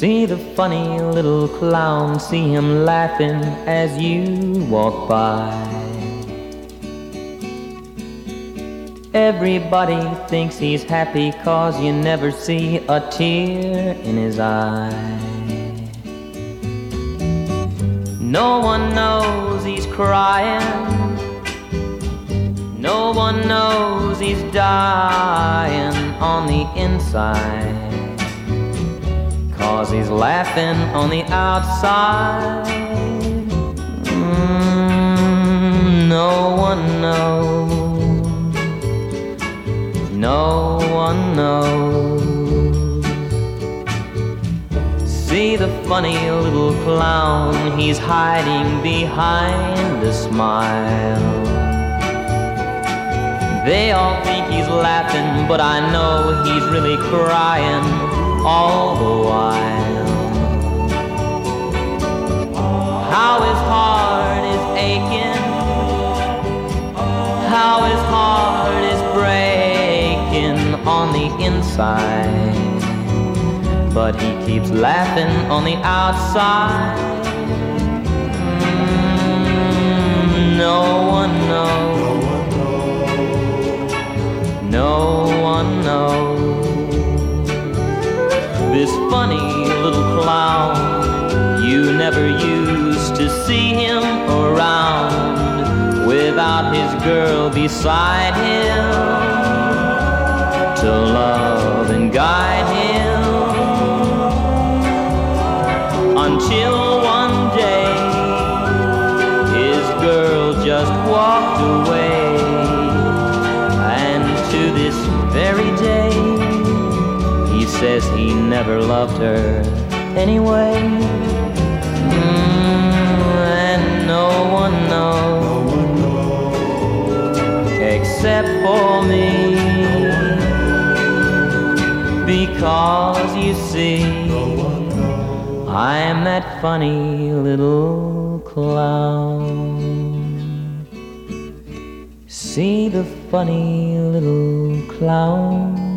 See the funny little clown, see him laughing as you walk by. Everybody thinks he's happy 'cause you never see a tear in his eye. No one knows he's crying, no one knows he's dying on the inside, 'cause he's laughing on the outside. No one knows, no one knows. See the funny little clown, he's hiding behind a smile. They all think he's laughing, but I know he's really crying all the while. How his heart is aching, how his heart is breaking on the inside, but he keeps laughing on the outside. No one knows, no one knows. This funny little clown, you never used to see him around without his girl beside him to love and guide him, until one day his girl just walked away, and to this very day he says he never loved her anyway. And no one knows except for me, because you see, I'm that funny little clown. See the funny little clown.